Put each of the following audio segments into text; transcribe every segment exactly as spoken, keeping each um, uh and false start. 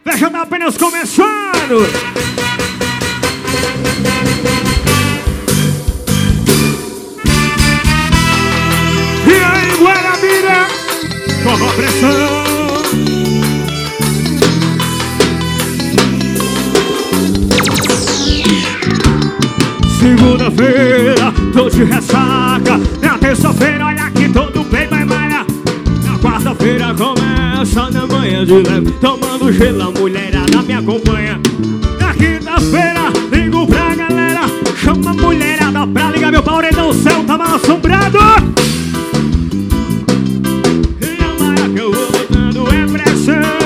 Festa tá apenas começando. E aí, Guarabira, com a pressão. Segunda-feira, tô de ressaca. Na terça-feira, olha que todo bem vai malhar. Na quarta-feira começa na manhã de leve, tomando gelo, a mulherada me acompanha. Na quinta-feira, ligo pra galera, chama a mulherada pra ligar meu paredão, o céu tá mal assombrado. E a malha que eu vou botando é pressão.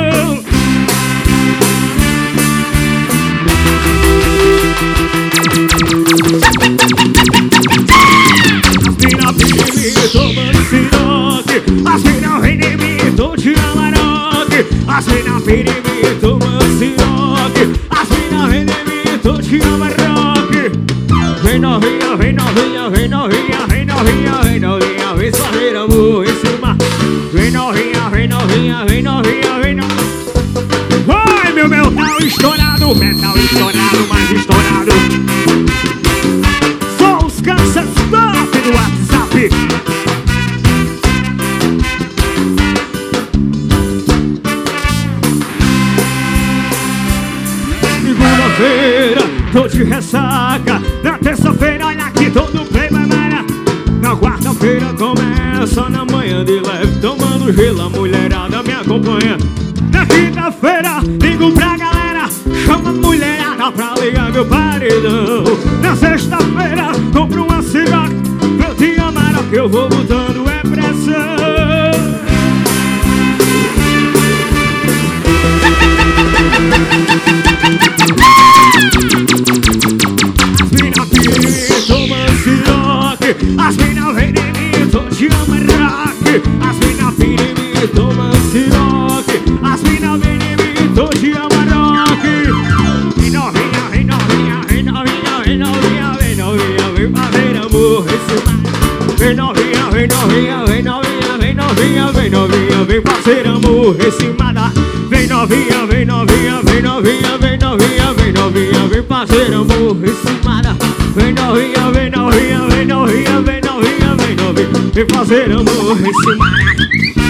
As mina vem em mim, tô de amaroque. As mina vem em mim, tô manciroque. As mina vem em mim, tô de amaroque. Vem novinha, vem novinha, vem novinha, vem novinha, vem novinha, vem fazer amor em cima. Vem novinha, vem novinha, vem novinha, vem novinha. Vai, meu metal estourado, metal estourado, mais estourado. Só os caças top do WhatsApp. Segunda-feira, tô de ressaca. Na terça-feira, olha que todo bem vai malhar. Na quarta-feira começa na manhã de leve, tomando gelo, a mulherada me acompanha. Na quinta-feira, ligo pra galera, chama a mulherada pra ligar meu paredão. Na sexta-feira, compro uma ciroca, eu te amar, que eu vou botando é pressão. As mina vem em mim, tô de amaroque. As mina vem em mim, tô manciroque. As mina vem em mim, tô de amaroque. Vem novinha, vem novinha, vem novinha, vem novinha, vem novinha, vem fazer amor em cima. Vem novinha, vem novinha, vem novinha, vem novinha, vem novinha, vem fazer amor em cima da. Vem novinha, vem novinha, vem novinha, vem novinha, vem novinha, vem fazer amor em cima da. Vem novinha, vem novinha, vem novinha, vem novinha, vem novinha, vem fazer amor em cima.